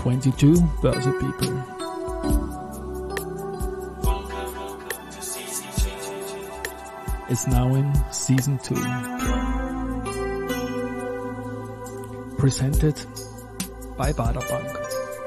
22 Börse People. Is now in Season 2. Presented by Baader Bank.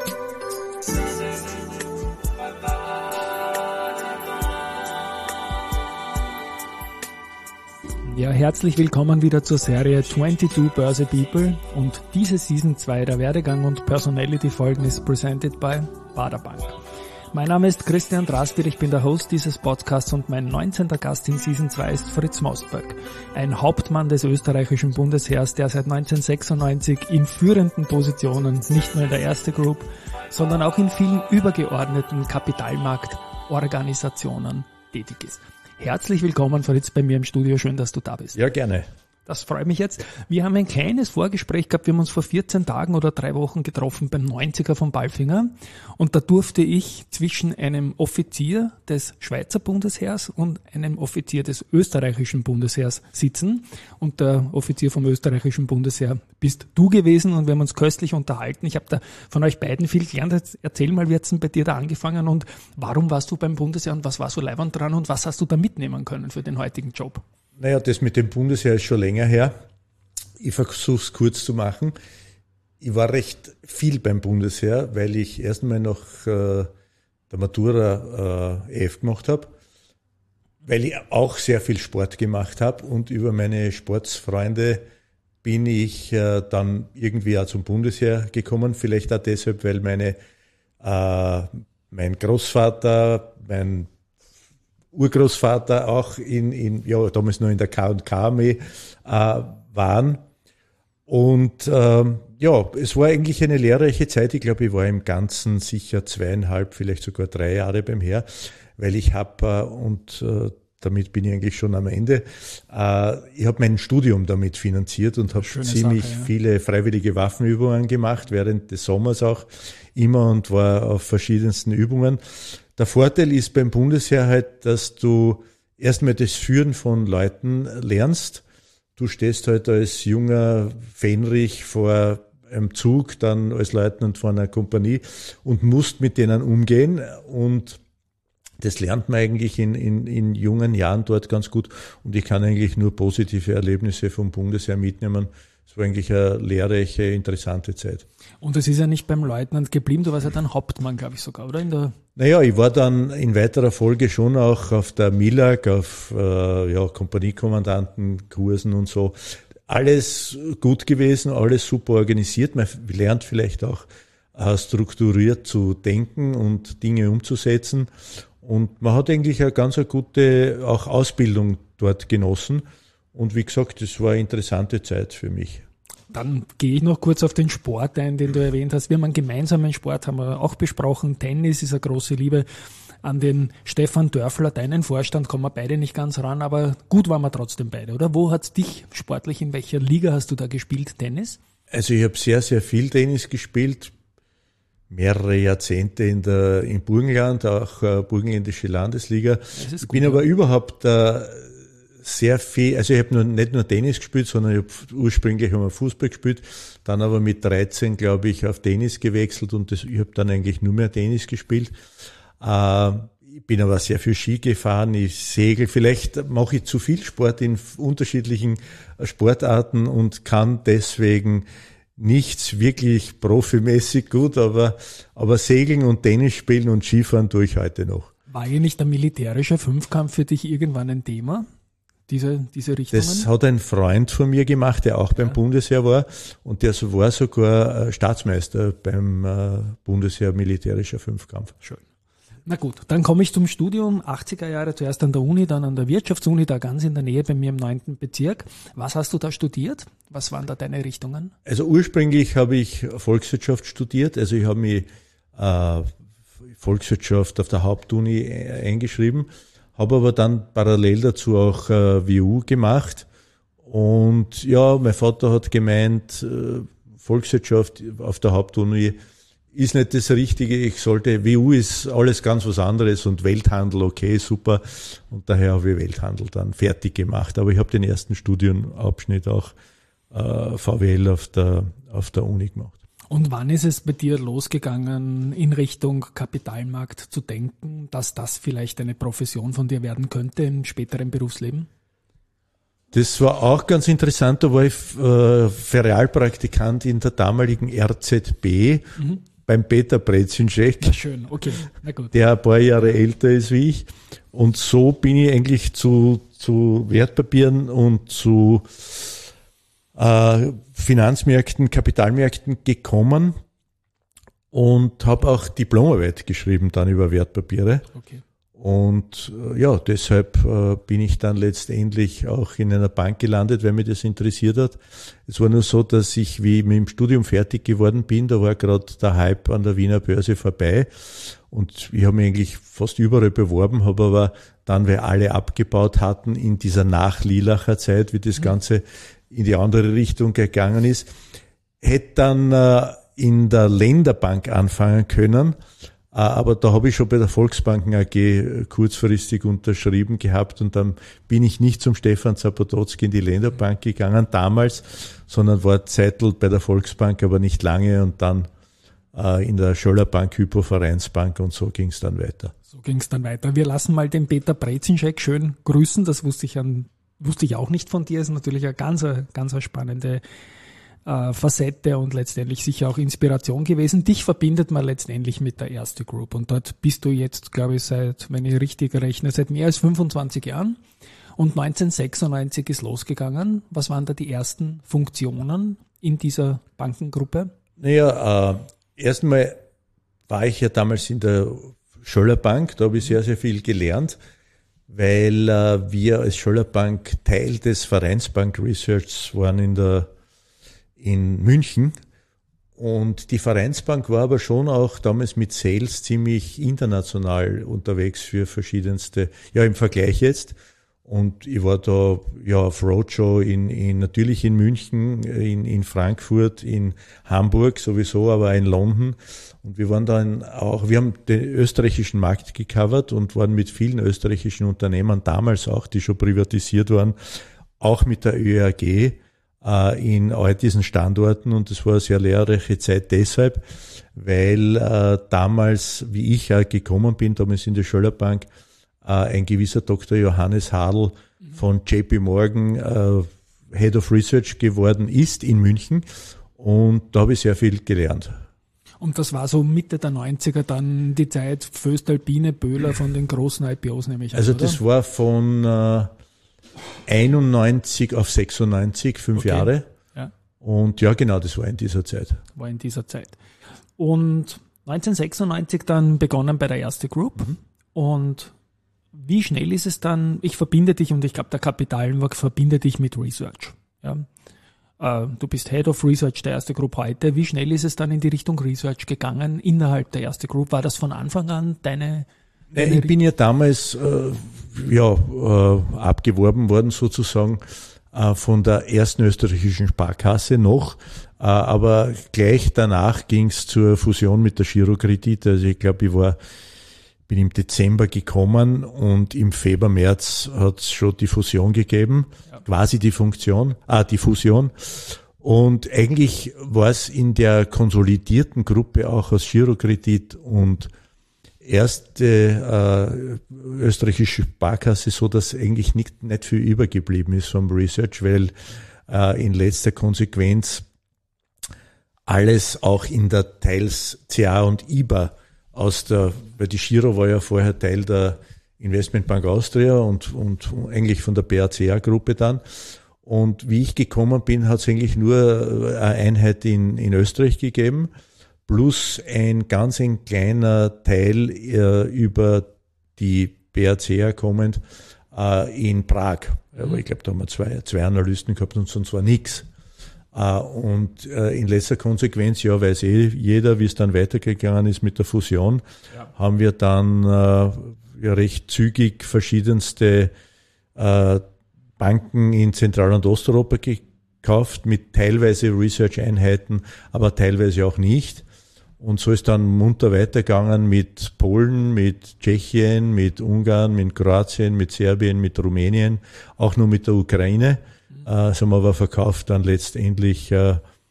Ja, herzlich willkommen wieder zur Serie 22 Börse People und diese Season 2 der Werdegang und Personality Folgen ist presented by Baader Bank. Mein Name ist Christian Drastil, ich bin der Host dieses Podcasts und mein 19. Gast in Season 2 ist Fritz Mostberg, ein Hauptmann des österreichischen Bundesheers, der seit 1996 in führenden Positionen, nicht nur in der Erste Group, sondern auch in vielen übergeordneten Kapitalmarktorganisationen tätig ist. Herzlich willkommen, Fritz, bei mir im Studio. Schön, dass du da bist. Ja, gerne. Das freut mich jetzt. Wir haben ein kleines Vorgespräch gehabt. Wir haben uns vor 14 Tagen oder 3 Wochen getroffen beim 90er von Palfinger. Und da durfte ich zwischen einem Offizier des Schweizer Bundesheers und einem Offizier des österreichischen Bundesheers sitzen. Und der Offizier vom österreichischen Bundesheer bist du gewesen und wir haben uns köstlich unterhalten. Ich habe da von euch beiden viel gelernt. Jetzt erzähl mal, wie hat's denn bei dir da angefangen und warum warst du beim Bundesheer und was war so leibend dran und was hast du da mitnehmen können für den heutigen Job? Naja, das mit dem Bundesheer ist schon länger her. Ich versuche es kurz zu machen. Ich war recht viel beim Bundesheer, weil ich erst einmal nach der Matura EF gemacht habe, weil ich auch sehr viel Sport gemacht habe und über meine Sportsfreunde bin ich dann irgendwie auch zum Bundesheer gekommen. Vielleicht auch deshalb, weil mein Großvater, mein Urgroßvater auch damals noch in der K&K-Armee waren. Und es war eigentlich eine lehrreiche Zeit. Ich glaube, ich war im Ganzen sicher 2,5, vielleicht sogar 3 Jahre beim Heer, weil ich habe, damit bin ich eigentlich schon am Ende, ich habe mein Studium damit finanziert und habe ziemlich viele freiwillige Waffenübungen gemacht, während des Sommers auch immer und war auf verschiedensten Übungen. Der Vorteil ist beim Bundesheer halt, dass du erstmal das Führen von Leuten lernst. Du stehst halt als junger Fähnrich vor einem Zug, dann als Leutnant vor einer Kompanie und musst mit denen umgehen. Und das lernt man eigentlich in jungen Jahren dort ganz gut. Und ich kann eigentlich nur positive Erlebnisse vom Bundesheer mitnehmen. Es war eigentlich eine lehrreiche, interessante Zeit. Und es ist ja nicht beim Leutnant geblieben, du warst ja dann Hauptmann, glaube ich sogar, oder? Naja, ich war dann in weiterer Folge schon auch auf der MILAG, auf Kompaniekommandantenkursen und so. Alles gut gewesen, alles super organisiert. Man lernt vielleicht auch strukturiert zu denken und Dinge umzusetzen. Und man hat eigentlich eine ganz gute auch Ausbildung dort genossen. Und wie gesagt, das war eine interessante Zeit für mich. Dann gehe ich noch kurz auf den Sport ein, den du erwähnt hast. Wir haben einen gemeinsamen Sport, haben wir auch besprochen. Tennis ist eine große Liebe. An den Stefan Dörfler, deinen Vorstand, kommen wir beide nicht ganz ran, aber gut waren wir trotzdem beide, oder? Wo hat's dich sportlich, in welcher Liga hast du da gespielt, Tennis? Also ich habe sehr, sehr viel Tennis gespielt. Mehrere Jahrzehnte im Burgenland, auch burgenländische Landesliga. Ich bin aber überhaupt sehr viel, also ich habe nicht nur Tennis gespielt, sondern ich habe ursprünglich einmal Fußball gespielt, dann aber mit 13, glaube ich, auf Tennis gewechselt und ich habe dann eigentlich nur mehr Tennis gespielt. Ich bin aber sehr viel Ski gefahren, ich segel, vielleicht mache ich zu viel Sport in unterschiedlichen Sportarten und kann deswegen nichts wirklich profimäßig gut, aber Segeln und Tennis spielen und Skifahren tue ich heute noch. War hier nicht der militärische Fünfkampf für dich irgendwann ein Thema? Diese Richtungen? Das hat ein Freund von mir gemacht, der auch beim Bundesheer war und der war sogar Staatsmeister beim Bundesheer militärischer Fünfkampf. Schön. Na gut, dann komme ich zum Studium, 80er Jahre, zuerst an der Uni, dann an der Wirtschaftsuni, da ganz in der Nähe bei mir im 9. Bezirk. Was hast du da studiert? Was waren da deine Richtungen? Also ursprünglich habe ich Volkswirtschaft studiert, also ich habe mich Volkswirtschaft auf der Hauptuni eingeschrieben, habe aber dann parallel dazu auch WU gemacht und ja, mein Vater hat gemeint, Volkswirtschaft auf der Hauptuni ist nicht das Richtige. WU ist alles ganz was anderes und Welthandel, okay, super. Und daher habe ich Welthandel dann fertig gemacht. Aber ich habe den ersten Studienabschnitt auch VWL auf der Uni gemacht. Und wann ist es bei dir losgegangen, in Richtung Kapitalmarkt zu denken, dass das vielleicht eine Profession von dir werden könnte im späteren Berufsleben? Das war auch ganz interessant, da war ich Ferialpraktikant in der damaligen RZB beim Peter Brezinschek. Ja, schön, okay, na gut. Der ein paar Jahre älter ist wie ich. Und so bin ich eigentlich zu Wertpapieren und zu Finanzmärkten, Kapitalmärkten gekommen und habe auch Diplomarbeit geschrieben dann über Wertpapiere. Okay. Und ja, deshalb bin ich dann letztendlich auch in einer Bank gelandet, weil mich das interessiert hat. Es war nur so, dass ich, wie ich mit dem Studium fertig geworden bin, da war gerade der Hype an der Wiener Börse vorbei und ich habe mich eigentlich fast überall beworben, habe aber dann, weil alle abgebaut hatten in dieser Nach-Lilacher Zeit, wie das Ganze in die andere Richtung gegangen ist, hätte dann in der Länderbank anfangen können. Aber da habe ich schon bei der Volksbanken AG kurzfristig unterschrieben gehabt und dann bin ich nicht zum Stefan Zapototzki in die Länderbank gegangen damals, sondern war Zeitl bei der Volksbank, aber nicht lange und dann in der Schöllerbank, Hypo-Vereinsbank und so ging es dann weiter. So ging es dann weiter. Wir lassen mal den Peter Brezinschek schön grüßen, das wusste ich auch nicht von dir, ist natürlich eine ganz spannende Facette und letztendlich sicher auch Inspiration gewesen. Dich verbindet man letztendlich mit der Erste Group und dort bist du jetzt, glaube ich, wenn ich richtig rechne, seit mehr als 25 Jahren und 1996 ist losgegangen. Was waren da die ersten Funktionen in dieser Bankengruppe? Naja, erstmal war ich ja damals in der Schöllerbank, da habe ich sehr, sehr viel gelernt, weil wir als Schöllerbank Teil des Vereinsbank Researchs waren in München und die Vereinsbank war aber schon auch damals mit Sales ziemlich international unterwegs für verschiedenste, ja im Vergleich jetzt und ich war da ja auf Roadshow natürlich in München, in Frankfurt, in Hamburg sowieso, aber in London und wir waren dann auch, wir haben den österreichischen Markt gecovert und waren mit vielen österreichischen Unternehmern damals auch, die schon privatisiert waren, auch mit der ÖRG in all diesen Standorten und das war eine sehr lehrreiche Zeit deshalb, weil damals, wie ich gekommen bin, damals in der Schöllerbank, ein gewisser Dr. Johannes Hadl von JP Morgan Head of Research geworden ist in München und da habe ich sehr viel gelernt. Und das war so Mitte der 90er dann die Zeit Voestalpine, Böhler von den großen IPOs nämlich. Also das war von 91 auf 96, 5 Jahre. Ja. Und ja, genau, das war in dieser Zeit. Und 1996 dann begonnen bei der Erste Group. Und wie schnell ist es dann, ich verbinde dich und ich glaube, der Kapitalmarkt verbindet dich mit Research. Ja. Du bist Head of Research der Erste Group heute. Wie schnell ist es dann in die Richtung Research gegangen innerhalb der Erste Group? War das von Anfang an deine ich bin ja damals abgeworben worden sozusagen von der ersten österreichischen Sparkasse noch, aber gleich danach ging es zur Fusion mit der Girokredit. Also ich glaube, bin im Dezember gekommen und im Februar, März hat es schon die Fusion gegeben, quasi die Fusion. Und eigentlich war es in der konsolidierten Gruppe auch aus Girokredit und erste österreichische Sparkasse so, dass eigentlich nicht viel übergeblieben ist vom Research, weil in letzter Konsequenz alles auch in der teils CA und IBA weil die Giro war ja vorher Teil der Investmentbank Austria und eigentlich von der BACA-Gruppe dann. Und wie ich gekommen bin, hat es eigentlich nur eine Einheit in Österreich gegeben, plus ein kleiner Teil über die BACA kommend in Prag. Aber ich glaube, da haben wir zwei Analysten gehabt und sonst war nichts. Und in letzter Konsequenz, ja, weiß jeder, wie es dann weitergegangen ist mit der Fusion, haben wir dann recht zügig verschiedenste Banken in Zentral- und Osteuropa gekauft, mit teilweise Research-Einheiten, aber teilweise auch nicht. Und so ist dann munter weitergegangen mit Polen, mit Tschechien, mit Ungarn, mit Kroatien, mit Serbien, mit Rumänien, auch nur mit der Ukraine. Das haben wir aber verkauft dann letztendlich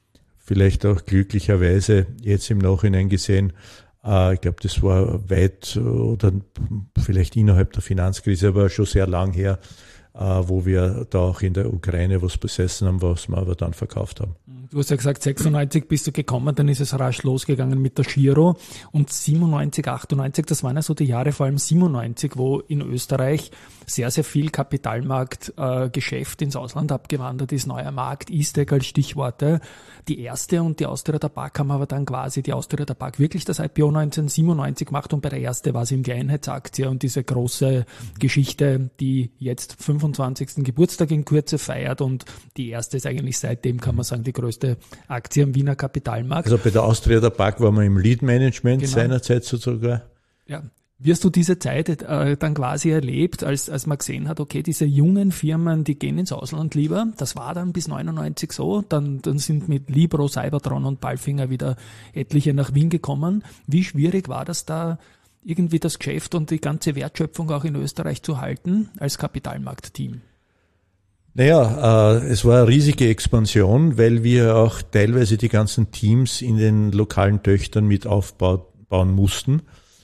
vielleicht auch glücklicherweise jetzt im Nachhinein gesehen. Ich glaube, das war weit oder vielleicht innerhalb der Finanzkrise, aber schon sehr lang her, wo wir da auch in der Ukraine was besessen haben, was wir aber dann verkauft haben. Du hast ja gesagt, 96 bist du gekommen, dann ist es rasch losgegangen mit der Giro und 97, 98, das waren ja so die Jahre, vor allem 97, wo in Österreich sehr, sehr viel Kapitalmarktgeschäft ins Ausland abgewandert ist, neuer Markt, E-Stack als Stichworte. Die erste und die Austria Tabak haben aber dann quasi die Austria Tabak wirklich das IPO 1997 gemacht und bei der erste war es eben die Einheitsaktie und diese große Geschichte, die jetzt 25. Geburtstag in Kürze feiert und die erste ist eigentlich seitdem, kann man sagen, die größte Aktie am Wiener Kapitalmarkt. Also bei der Austria Tabak waren wir im Lead-Management seinerzeit sozusagen. Ja. Wie hast du diese Zeit dann quasi erlebt, als man gesehen hat, okay, diese jungen Firmen, die gehen ins Ausland lieber, das war dann bis 99 so, dann sind mit Libro, Cybertron und Palfinger wieder etliche nach Wien gekommen. Wie schwierig war das da, irgendwie das Geschäft und die ganze Wertschöpfung auch in Österreich zu halten als Kapitalmarktteam? Naja, es war eine riesige Expansion, weil wir auch teilweise die ganzen Teams in den lokalen Töchtern mit aufbauen mussten.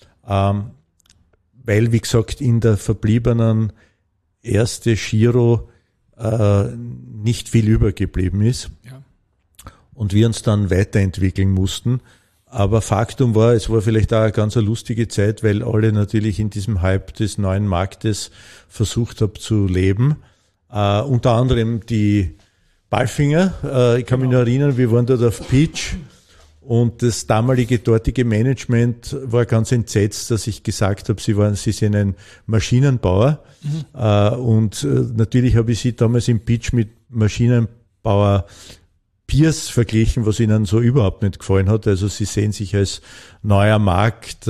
Weil, wie gesagt, in der verbliebenen erste Giro nicht viel übergeblieben ist. Ja. Und wir uns dann weiterentwickeln mussten. Aber Faktum war, es war vielleicht auch eine ganz lustige Zeit, weil alle natürlich in diesem Hype des neuen Marktes versucht haben zu leben. Unter anderem die Palfinger. Ich kann mich noch erinnern, wir waren dort auf Pitch. Und das damalige dortige Management war ganz entsetzt, dass ich gesagt habe, sie sind ein Maschinenbauer. Und natürlich habe ich sie damals im Pitch mit Maschinenbauer Peers verglichen, was ihnen so überhaupt nicht gefallen hat. Also sie sehen sich als neuer Markt,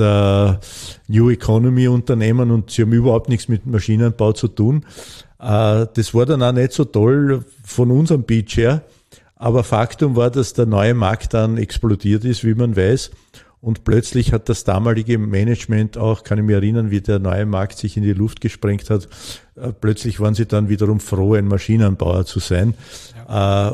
New Economy Unternehmen und sie haben überhaupt nichts mit Maschinenbau zu tun. Das war dann auch nicht so toll von unserem Pitch her. Aber Faktum war, dass der neue Markt dann explodiert ist, wie man weiß. Und plötzlich hat das damalige Management auch, kann ich mich erinnern, wie der neue Markt sich in die Luft gesprengt hat. Plötzlich waren sie dann wiederum froh, ein Maschinenbauer zu sein. Ja.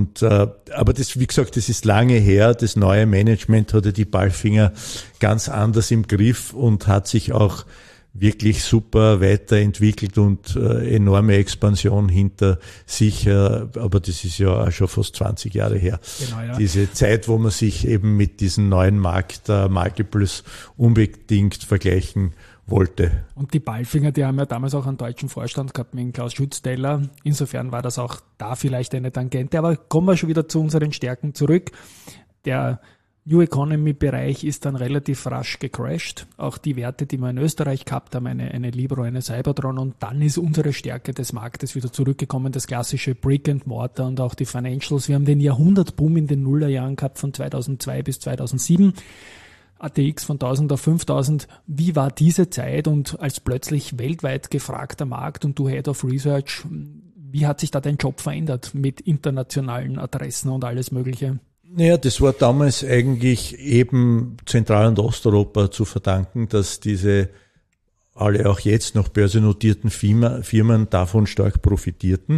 Aber das, wie gesagt, das ist lange her. Das neue Management hatte die Palfinger ganz anders im Griff und hat sich auch wirklich super weiterentwickelt und enorme Expansion hinter sich, aber das ist ja auch schon fast 20 Jahre her. Genau, ja. Diese Zeit, wo man sich eben mit diesem neuen Markt Multiples unbedingt vergleichen wollte. Und die Palfinger, die haben ja damals auch einen deutschen Vorstand gehabt mit Klaus Schützteller. Insofern war das auch da vielleicht eine Tangente. Aber kommen wir schon wieder zu unseren Stärken zurück. Der New Economy Bereich ist dann relativ rasch gecrashed. Auch die Werte, die wir in Österreich gehabt haben, eine Libro, eine Cybertron, und dann ist unsere Stärke des Marktes wieder zurückgekommen, das klassische Brick and Mortar und auch die Financials. Wir haben den Jahrhundertboom in den Nullerjahren gehabt von 2002 bis 2007. ATX von 1000 auf 5000. Wie war diese Zeit und als plötzlich weltweit gefragter Markt und du Head of Research, wie hat sich da dein Job verändert mit internationalen Adressen und alles Mögliche? Naja, das war damals eigentlich eben Zentral- und Osteuropa zu verdanken, dass diese alle auch jetzt noch börsennotierten Firmen davon stark profitierten.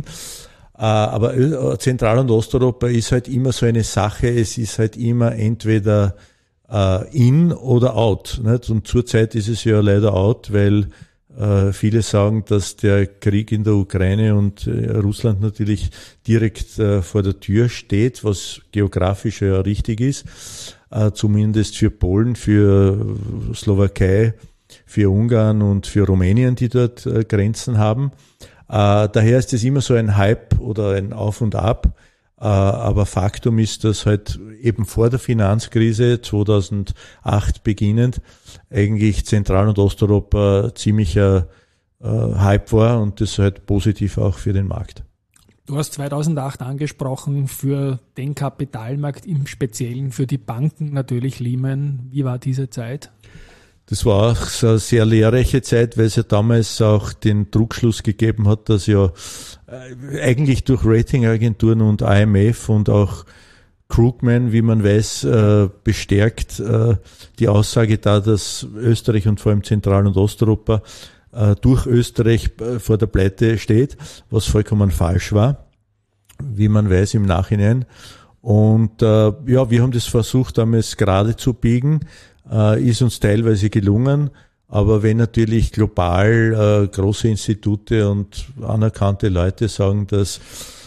Aber Zentral- und Osteuropa ist halt immer so eine Sache, es ist halt immer entweder in oder out. Nicht? Und zurzeit ist es ja leider out, weil viele sagen, dass der Krieg in der Ukraine und Russland natürlich direkt vor der Tür steht, was geografisch ja richtig ist, zumindest für Polen, für Slowakei, für Ungarn und für Rumänien, die dort Grenzen haben. Daher ist es immer so ein Hype oder ein Auf und Ab. Aber Faktum ist, dass halt eben vor der Finanzkrise 2008 beginnend eigentlich Zentral- und Osteuropa ziemlicher Hype war und das halt positiv auch für den Markt. Du hast 2008 angesprochen, für den Kapitalmarkt, im Speziellen für die Banken natürlich Lehman. Wie war diese Zeit? Das war auch so eine sehr lehrreiche Zeit, weil es ja damals auch den Druckschluss gegeben hat, dass ja eigentlich durch Ratingagenturen und IMF und auch Krugman, wie man weiß, bestärkt die Aussage da, dass Österreich und vor allem Zentral- und Osteuropa durch Österreich vor der Pleite steht, was vollkommen falsch war, wie man weiß im Nachhinein. Und wir haben das versucht, damals gerade zu biegen, ist uns teilweise gelungen. Aber wenn natürlich global große Institute und anerkannte Leute sagen, dass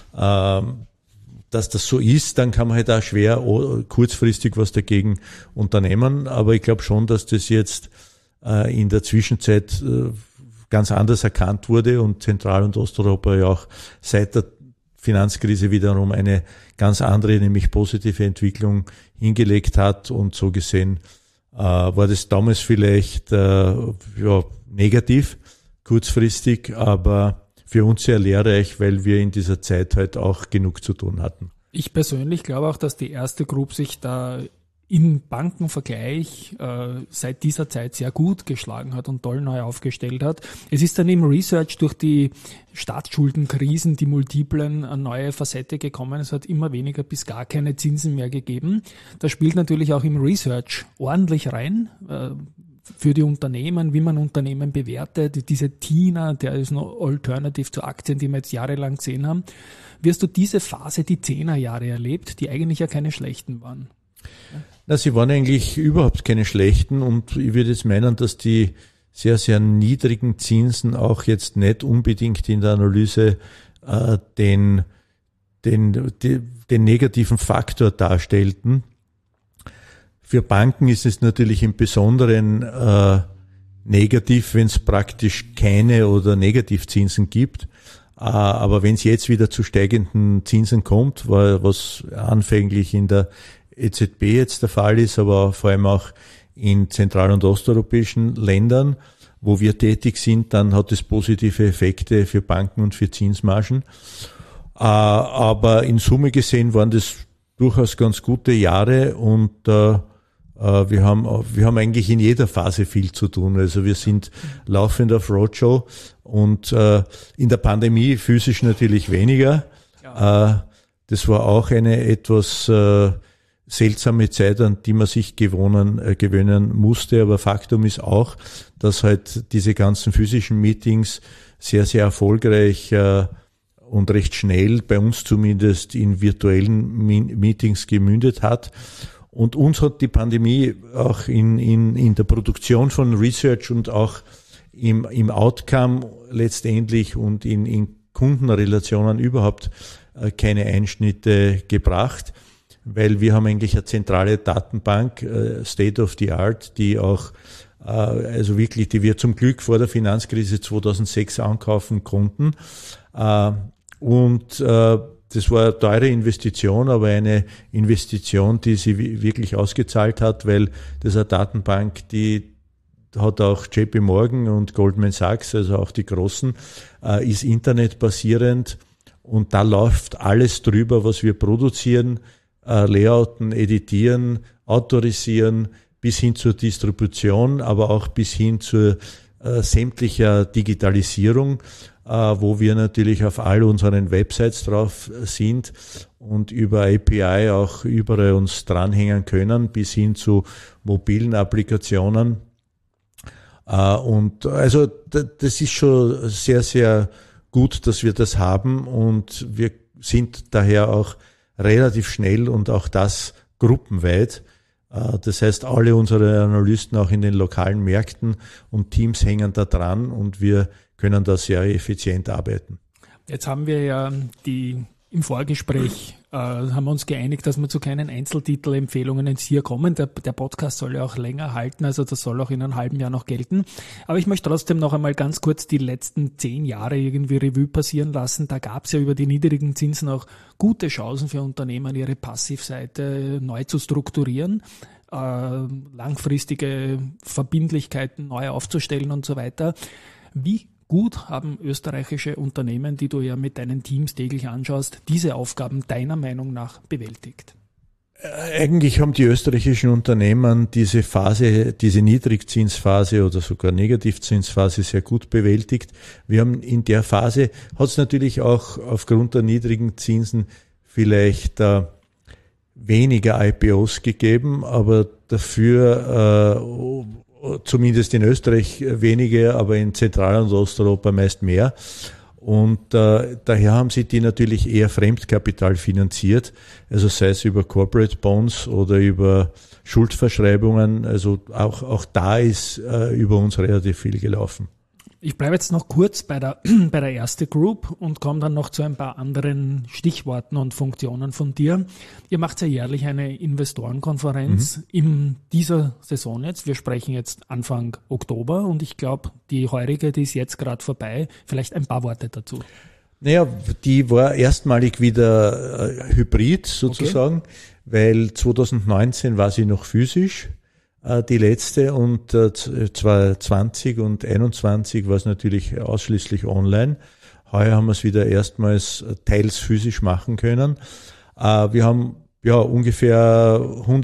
das so ist, dann kann man halt auch schwer kurzfristig was dagegen unternehmen. Aber ich glaube schon, dass das jetzt in der Zwischenzeit ganz anders erkannt wurde und Zentral- und Osteuropa ja auch seit der Finanzkrise wiederum eine ganz andere, nämlich positive Entwicklung hingelegt hat. Und so gesehen war das damals vielleicht negativ, kurzfristig, aber für uns sehr lehrreich, weil wir in dieser Zeit halt auch genug zu tun hatten. Ich persönlich glaube auch, dass die erste Group sich da im Bankenvergleich seit dieser Zeit sehr gut geschlagen hat und toll neu aufgestellt hat. Es ist dann im Research durch die Staatsschuldenkrisen, die multiplen, eine neue Facette gekommen. Es hat immer weniger bis gar keine Zinsen mehr gegeben. Das spielt natürlich auch im Research ordentlich rein. Für die Unternehmen, wie man Unternehmen bewertet, diese TINA, der ist noch Alternative zu Aktien, die wir jetzt jahrelang gesehen haben. Wie hast du diese Phase, die 10er-Jahre erlebt, die eigentlich ja keine schlechten waren? Na, sie waren eigentlich überhaupt keine schlechten und ich würde jetzt meinen, dass die sehr, sehr niedrigen Zinsen auch jetzt nicht unbedingt in der Analyse den negativen Faktor darstellten. Für Banken ist es natürlich im Besonderen negativ, wenn es praktisch keine oder Negativzinsen gibt. Aber wenn es jetzt wieder zu steigenden Zinsen kommt, was anfänglich in der EZB jetzt der Fall ist, aber vor allem auch in zentral- und osteuropäischen Ländern, wo wir tätig sind, dann hat es positive Effekte für Banken und für Zinsmargen. Aber in Summe gesehen waren das durchaus ganz gute Jahre und wir haben eigentlich in jeder Phase viel zu tun. Also wir sind laufend auf Roadshow und in der Pandemie physisch natürlich weniger. Ja. Das war auch eine etwas seltsame Zeit, an die man sich gewöhnen musste. Aber Faktum ist auch, dass halt diese ganzen physischen Meetings sehr, sehr erfolgreich und recht schnell, bei uns zumindest, in virtuellen Meetings gemündet hat. Und uns hat die Pandemie auch in der Produktion von Research und auch im Outcome letztendlich und in Kundenrelationen überhaupt keine Einschnitte gebracht, weil wir haben eigentlich eine zentrale Datenbank, State of the Art, die auch, also wirklich, die wir zum Glück vor der Finanzkrise 2006 ankaufen konnten. Das war eine teure Investition, aber eine Investition, die sie wirklich ausgezahlt hat, weil das eine Datenbank, die hat auch JP Morgan und Goldman Sachs, also auch die großen, ist internetbasierend und da läuft alles drüber, was wir produzieren, layouten, editieren, autorisieren, bis hin zur Distribution, aber auch bis hin zur sämtlicher Digitalisierung, wo wir natürlich auf all unseren Websites drauf sind und über API auch überall uns dranhängen können, bis hin zu mobilen Applikationen. Und also das ist schon sehr, sehr gut, dass wir das haben und wir sind daher auch relativ schnell und auch das gruppenweit. Das heißt, alle unsere Analysten auch in den lokalen Märkten und Teams hängen da dran und wir können da sehr effizient arbeiten. Jetzt haben wir ja im Vorgespräch haben wir uns geeinigt, dass wir zu keinen Einzeltitelempfehlungen jetzt hier kommen. Der Podcast soll ja auch länger halten, also das soll auch in einem halben Jahr noch gelten. Aber ich möchte trotzdem noch einmal ganz kurz die letzten 10 Jahre irgendwie Revue passieren lassen. Da gab es ja über die niedrigen Zinsen auch gute Chancen für Unternehmen, ihre Passivseite neu zu strukturieren, langfristige Verbindlichkeiten neu aufzustellen und so weiter. Wie gut haben österreichische Unternehmen, die du ja mit deinen Teams täglich anschaust, diese Aufgaben deiner Meinung nach bewältigt? Eigentlich haben die österreichischen Unternehmen diese Phase, diese Niedrigzinsphase oder sogar Negativzinsphase sehr gut bewältigt. Wir haben in der Phase, hat es natürlich auch aufgrund der niedrigen Zinsen vielleicht weniger IPOs gegeben, aber dafür zumindest in Österreich weniger, aber in Zentral- und Osteuropa meist mehr. Und daher haben sie die natürlich eher Fremdkapital finanziert, also sei es über Corporate Bonds oder über Schuldverschreibungen. Also auch da ist über uns relativ viel gelaufen. Ich bleibe jetzt noch kurz bei der Erste Group und komme dann noch zu ein paar anderen Stichworten und Funktionen von dir. Ihr macht ja jährlich eine Investorenkonferenz in dieser Saison jetzt. Wir sprechen jetzt Anfang Oktober und ich glaube, die heurige, die ist jetzt gerade vorbei. Vielleicht ein paar Worte dazu. Naja, die war erstmalig wieder hybrid sozusagen, weil 2019 war sie noch physisch. Die letzte und 2020 und 2021 war es natürlich ausschließlich online. Heuer haben wir es wieder erstmals teils physisch machen können. Wir haben ungefähr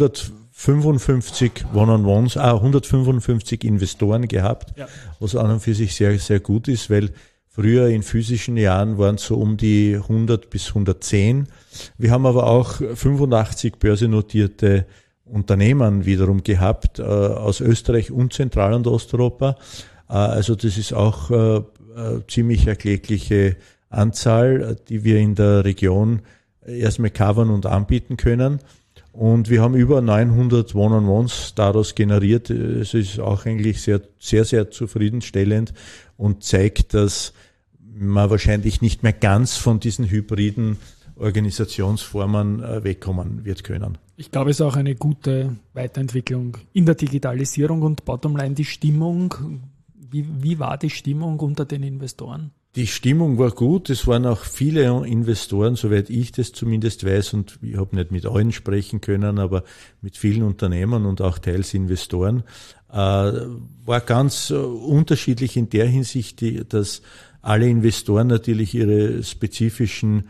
155 One-on-Ones, 155 Investoren gehabt, was an und für sich sehr, sehr gut ist, weil früher in physischen Jahren waren es so um die 100 bis 110. Wir haben aber auch 85 börsennotierte Unternehmen wiederum gehabt aus Österreich und Zentral- und Osteuropa. Also das ist auch ziemlich erklägliche Anzahl, die wir in der Region erstmal covern und anbieten können. Und wir haben über 900 One-on-Ones daraus generiert. Es ist auch eigentlich sehr, sehr, sehr zufriedenstellend und zeigt, dass man wahrscheinlich nicht mehr ganz von diesen hybriden Organisationsformen wegkommen wird können. Ich glaube, es ist auch eine gute Weiterentwicklung in der Digitalisierung und bottomline die Stimmung. Wie war die Stimmung unter den Investoren? Die Stimmung war gut. Es waren auch viele Investoren, soweit ich das zumindest weiß, und ich habe nicht mit allen sprechen können, aber mit vielen Unternehmern und auch teils Investoren. War ganz unterschiedlich in der Hinsicht, dass alle Investoren natürlich ihre spezifischen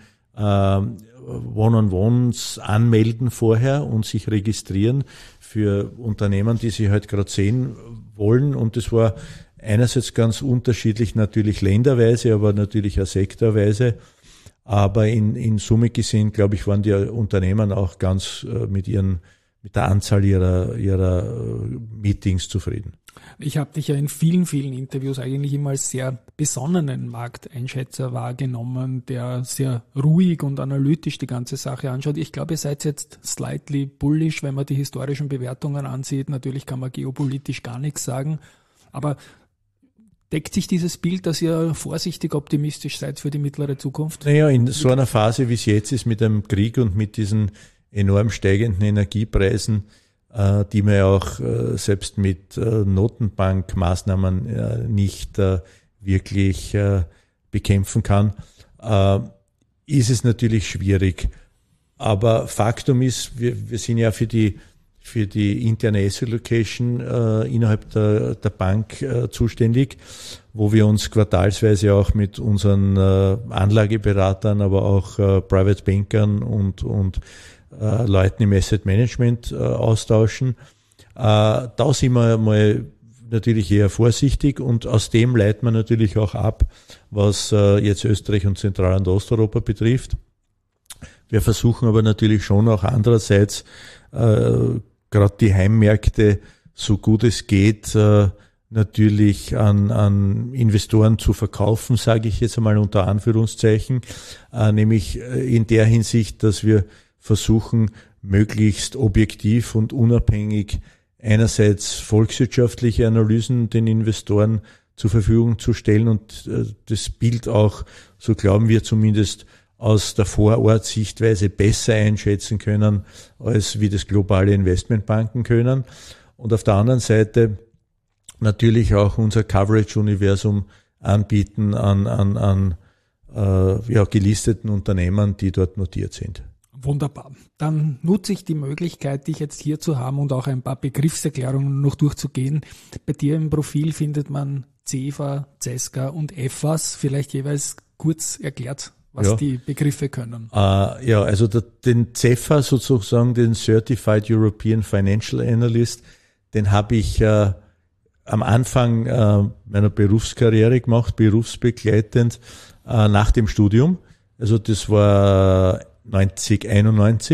One-on-Ones anmelden vorher und sich registrieren für Unternehmen, die sie halt gerade sehen wollen. Und das war einerseits ganz unterschiedlich, natürlich länderweise, aber natürlich auch sektorweise. Aber in Summe gesehen, glaube ich, waren die Unternehmen auch ganz mit der Anzahl ihrer Meetings zufrieden. Ich habe dich ja in vielen, vielen Interviews eigentlich immer als sehr besonnenen Markteinschätzer wahrgenommen, der sehr ruhig und analytisch die ganze Sache anschaut. Ich glaube, ihr seid jetzt slightly bullish, wenn man die historischen Bewertungen ansieht. Natürlich kann man geopolitisch gar nichts sagen, aber deckt sich dieses Bild, dass ihr vorsichtig optimistisch seid für die mittlere Zukunft? Naja, in so einer Phase, wie es jetzt ist, mit dem Krieg und mit diesen enorm steigenden Energiepreisen, die man ja auch selbst mit Notenbankmaßnahmen nicht wirklich bekämpfen kann, ist es natürlich schwierig. Aber Faktum ist, wir sind ja für die interne Asset Allocation innerhalb der Bank zuständig, wo wir uns quartalsweise auch mit unseren Anlageberatern, aber auch Private Bankern und Leuten im Asset Management austauschen. Da sind wir mal natürlich eher vorsichtig und aus dem leiten wir natürlich auch ab, was jetzt Österreich und Zentral- und Osteuropa betrifft. Wir versuchen aber natürlich schon auch andererseits gerade die Heimmärkte, so gut es geht, natürlich an Investoren zu verkaufen, sage ich jetzt einmal unter Anführungszeichen, nämlich in der Hinsicht, dass wir versuchen, möglichst objektiv und unabhängig einerseits volkswirtschaftliche Analysen den Investoren zur Verfügung zu stellen und das Bild auch, so glauben wir zumindest, aus der Vorortsichtweise besser einschätzen können, als wie das globale Investmentbanken können. Und auf der anderen Seite natürlich auch unser Coverage-Universum anbieten an gelisteten Unternehmen, die dort notiert sind. Wunderbar. Dann nutze ich die Möglichkeit, dich jetzt hier zu haben und auch ein paar Begriffserklärungen noch durchzugehen. Bei dir im Profil findet man CEFA, CESCA und EFAS. Vielleicht jeweils kurz erklärt, was die Begriffe können. Also den CEFA sozusagen, den Certified European Financial Analyst, den habe ich am Anfang meiner Berufskarriere gemacht, berufsbegleitend nach dem Studium. Also das war 1991.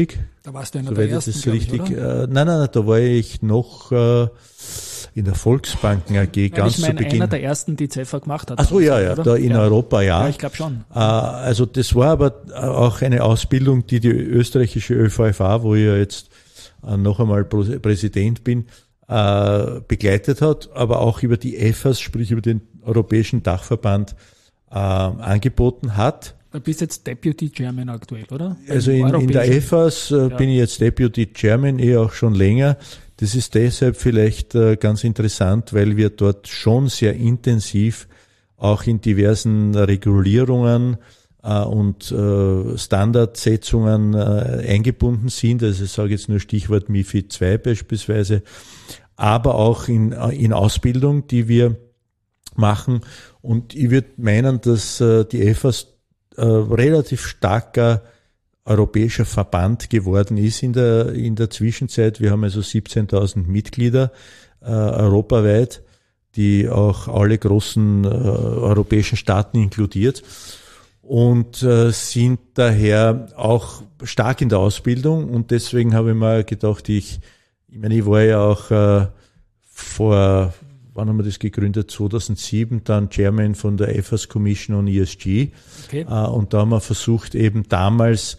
Da warst du einer Soweit der ersten, das richtig, oder? Nein, da war ich noch in der Volksbanken AG ganz zu Beginn. Einer der ersten, die CEFA gemacht hat. Ach so, ja, oder? da in Europa, ja. Ja, ich glaube schon. Also das war aber auch eine Ausbildung, die österreichische ÖVFA, wo ich ja jetzt noch einmal Präsident bin, begleitet hat, aber auch über die EFAS, sprich über den Europäischen Dachverband, angeboten hat. Du bist jetzt Deputy Chairman aktuell, oder? Also in der EFAS bin ich jetzt Deputy Chairman, auch schon länger. Das ist deshalb vielleicht ganz interessant, weil wir dort schon sehr intensiv auch in diversen Regulierungen und Standardsetzungen eingebunden sind. Also ich sage jetzt nur Stichwort MiFID II beispielsweise, aber auch in Ausbildung, die wir machen. Und ich würde meinen, dass die EFAS relativ starker europäischer Verband geworden ist in der Zwischenzeit. Wir haben also 17.000 Mitglieder europaweit, die auch alle großen europäischen Staaten inkludiert und sind daher auch stark in der Ausbildung. Und deswegen habe ich mir gedacht, ich war ja auch wann haben wir das gegründet? 2007, dann Chairman von der EFAS Commission on ESG. Okay. Und da haben wir versucht, eben damals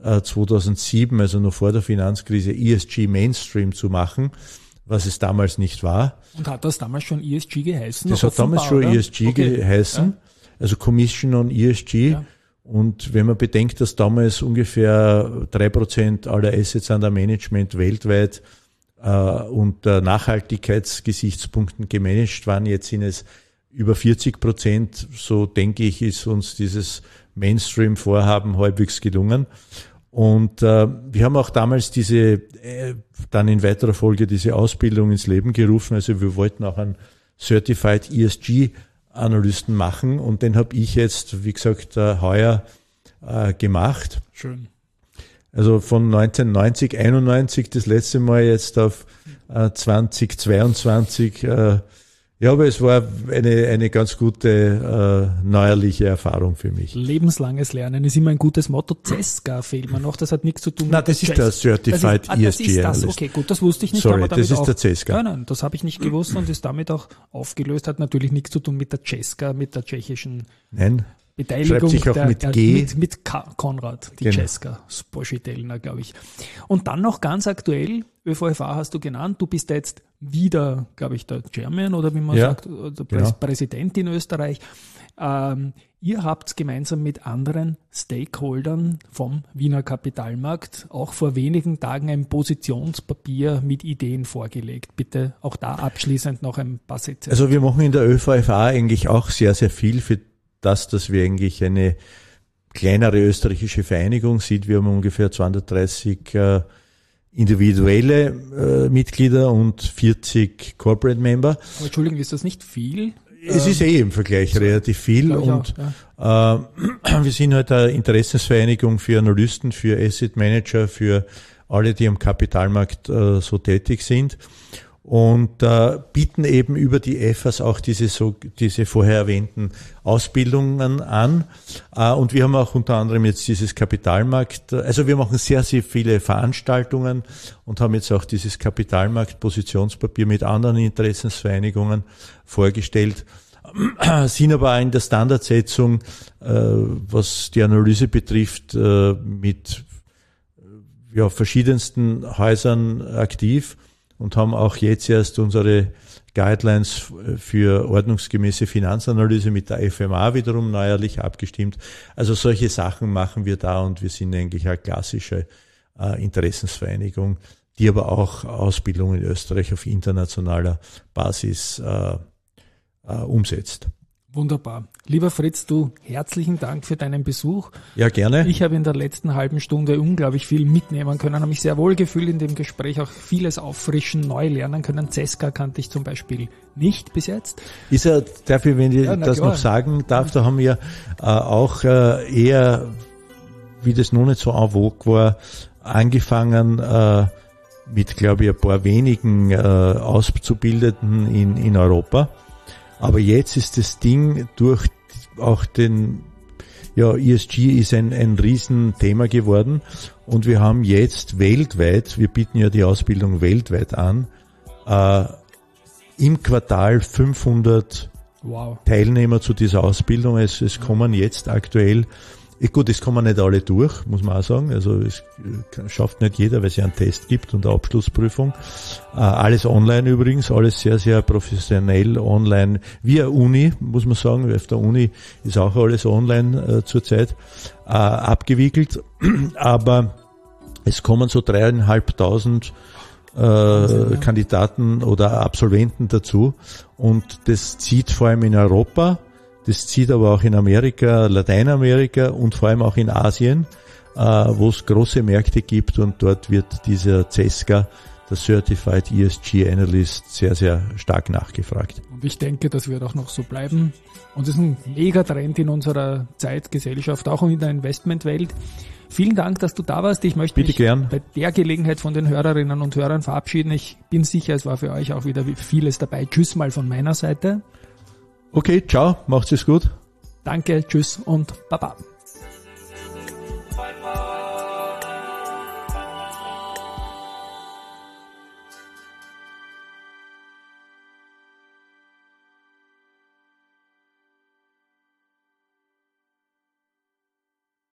2007, also noch vor der Finanzkrise, ESG Mainstream zu machen, was es damals nicht war. Und hat das damals schon ESG geheißen? Das hat damals schon oder? ESG geheißen, ja. Also Commission on ESG. Ja. Und wenn man bedenkt, dass damals ungefähr 3% aller Assets under Management weltweit unter Nachhaltigkeitsgesichtspunkten gemanagt waren, jetzt sind es über 40%, so denke ich, ist uns dieses Mainstream-Vorhaben halbwegs gelungen. Und wir haben auch damals dann in weiterer Folge diese Ausbildung ins Leben gerufen. Also wir wollten auch einen Certified ESG-Analysten machen und den habe ich jetzt, wie gesagt, heuer gemacht. Schön. Also von 1990, 91 das letzte Mal jetzt auf 2022. Ja, aber es war eine ganz gute neuerliche Erfahrung für mich. Lebenslanges Lernen ist immer ein gutes Motto. CESCA fehlt mir noch, das hat nichts zu tun mit das ist der Certified ESG. Das ist das, okay, gut, das wusste ich nicht. Sorry, das ist der CESCA. Nein, das habe ich nicht gewusst und ist damit auch aufgelöst, hat natürlich nichts zu tun mit der CESCA, mit der tschechischen Beteiligung. Schreibt sich auch mit G. Mit Konrad, die CESCA, Sposchitelner, glaube ich. Und dann noch ganz aktuell, ÖVFA hast du genannt, du bist jetzt wieder, glaube ich, der Chairman oder wie man sagt, der Präsident in Österreich. Ihr habt gemeinsam mit anderen Stakeholdern vom Wiener Kapitalmarkt auch vor wenigen Tagen ein Positionspapier mit Ideen vorgelegt. Bitte auch da abschließend noch ein paar Sätze. Also wir machen in der ÖVFA eigentlich auch sehr, sehr viel für dass wir eigentlich eine kleinere österreichische Vereinigung sind. Wir haben ungefähr 230 individuelle Mitglieder und 40 Corporate Member. Aber Entschuldigung, ist das nicht viel? Es ist im Vergleich relativ viel und wir sind halt eine Interessensvereinigung für Analysten, für Asset Manager, für alle, die am Kapitalmarkt so tätig sind. Und bieten eben über die EFAS auch diese vorher erwähnten Ausbildungen an. Und wir haben auch unter anderem jetzt dieses Kapitalmarkt, also wir machen sehr, sehr viele Veranstaltungen und haben jetzt auch dieses Kapitalmarkt-Positionspapier mit anderen Interessensvereinigungen vorgestellt, sind aber auch in der Standardsetzung, was die Analyse betrifft, mit verschiedensten Häusern aktiv. Und haben auch jetzt erst unsere Guidelines für ordnungsgemäße Finanzanalyse mit der FMA wiederum neuerlich abgestimmt. Also solche Sachen machen wir da und wir sind eigentlich eine klassische Interessensvereinigung, die aber auch Ausbildung in Österreich auf internationaler Basis umsetzt. Wunderbar. Lieber Fritz, du, herzlichen Dank für deinen Besuch. Ja, gerne. Ich habe in der letzten halben Stunde unglaublich viel mitnehmen können, habe mich sehr wohl gefühlt in dem Gespräch, auch vieles auffrischen, neu lernen können. CESCA kannte ich zum Beispiel nicht bis jetzt. Darf ich, wenn ich das noch sagen darf, da haben wir auch eher, wie das noch nicht so en vogue war, angefangen mit, glaube ich, ein paar wenigen Auszubildenden in Europa. Aber jetzt ist das Ding durch auch ja, ESG ist ein Riesenthema geworden und wir haben jetzt weltweit, wir bieten ja die Ausbildung weltweit an, im Quartal 500 Teilnehmer zu dieser Ausbildung. Es kommen jetzt aktuell, gut, es kommen nicht alle durch, muss man auch sagen. Also es schafft nicht jeder, weil es ja einen Test gibt und eine Abschlussprüfung. Alles online übrigens, alles sehr, sehr professionell online. Wie eine Uni, muss man sagen, weil auf der Uni ist auch alles online zurzeit abgewickelt. Aber es kommen so 3.500 Kandidaten oder Absolventen dazu und das zieht vor allem in Europa, das zieht aber auch in Amerika, Lateinamerika und vor allem auch in Asien, wo es große Märkte gibt und dort wird dieser CESCA, der Certified ESG Analyst, sehr, sehr stark nachgefragt. Und ich denke, das wird auch noch so bleiben. Und das ist ein Megatrend in unserer Zeitgesellschaft, auch in der Investmentwelt. Vielen Dank, dass du da warst. Ich möchte mich bei der Gelegenheit von den Hörerinnen und Hörern verabschieden. Ich bin sicher, es war für euch auch wieder vieles dabei. Tschüss mal von meiner Seite. Okay, ciao, macht's es gut. Danke, tschüss und baba.